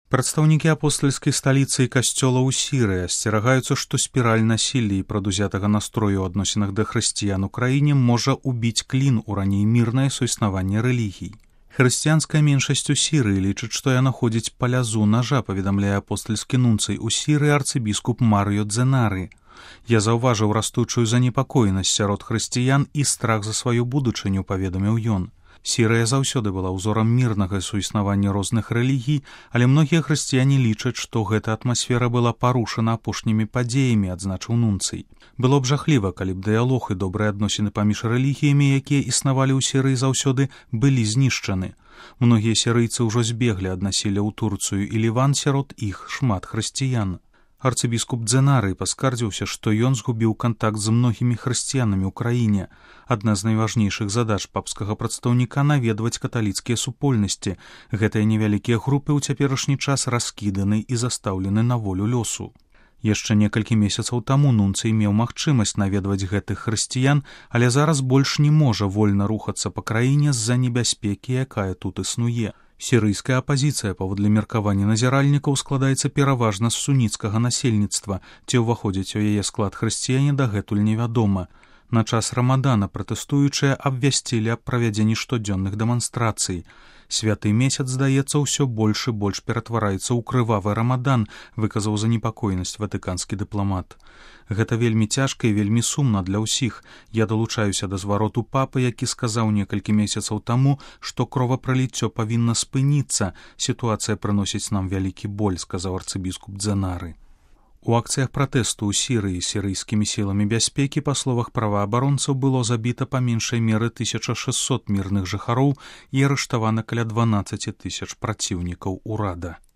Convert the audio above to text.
Прадстаўнікі апостальскай сталіцы і касцёла ў Сірыі асцерагаюцца, што спіраль насілля і прадузятага настрою ў адносінах да хрысціян у краіне можа ўбіць клін у раней мірнае суіснаванне рэлігій. Хрысціянская меншасць у Сірыі лічыць, што яна ходзіць па лязу нажа, паведамляе апостальскі нунцый у Сірыі арцыбіскуп Марыё Дзенары. Я заўважыў растучую занепакоенасць сярод хрысціян і страх за сваю будучыню, паведаміў ён. Сірыя заўсёды была ўзорам мірнага суіснавання розных рэлігій, але многія хрысціяне лічаць, што гэта атмасфера была парушана апошнімі падзеямі, адзначыў нунцый. Было б жахліва, калі б дыялог і добрыя адносіны паміж рэлігіямі, якія існавалі ў Сірыі заўсёды, былі знішчаны. Многія сірыйцы ўжо збеглі ад насілля ў Турцыю і Ліван, сярод іх шмат хрысціян. Арцыбіскуп Дзенары паскардзіўся, што ён згубіў кантакт з многімі хрысціянамі ў краіне. Адна з найважнейшых задач папскага прадстаўніка наведваць каталіцкія супольнасці. Гэтыя невялікія групы ў цяперашні час раскіданы і застаўлены на волю лёсу. Яшчэ некалькі месяцаў таму нунцый меў магчымасць наведваць гэтых хрысціян, але зараз больш не можа вольна рухацца па краіне з-за небяспекі, якая тут існуе. Сірыйская апазіцыя, паводле меркавання назіральнікаў, складаецца пераважна з суніцкага насельніцтва, ці ўваходзіць у яе склад хрысціяне дагэтуль невядома. На час рамадана пратэстуючыя абвясцілі аб правядзенні штодзённых дэманстрацый. Святы месяц, здаецца, ўсё больш і больш ператвараецца ў крывавы рамадан, выказаў занепакоенасць ватыканскі дыпламат. Гэта вельмі цяжка і вельмі сумна для ўсіх. Я далучаюся да звароту папы, які сказаў некалькі месяцаў таму, што кровапраліццё павінна спыніцца. Сітуацыя прыносіць нам вялікі боль, сказаў арцыбіскуп Дзенары. У акцыях пратэсту ў Сірыі сірыйскімі сіламі бяспекі, па словах праваабаронцаў, было забіта па меншай меры 1600 мірных жыхароў і арыштавана каля 12 000 праціўнікаў урада.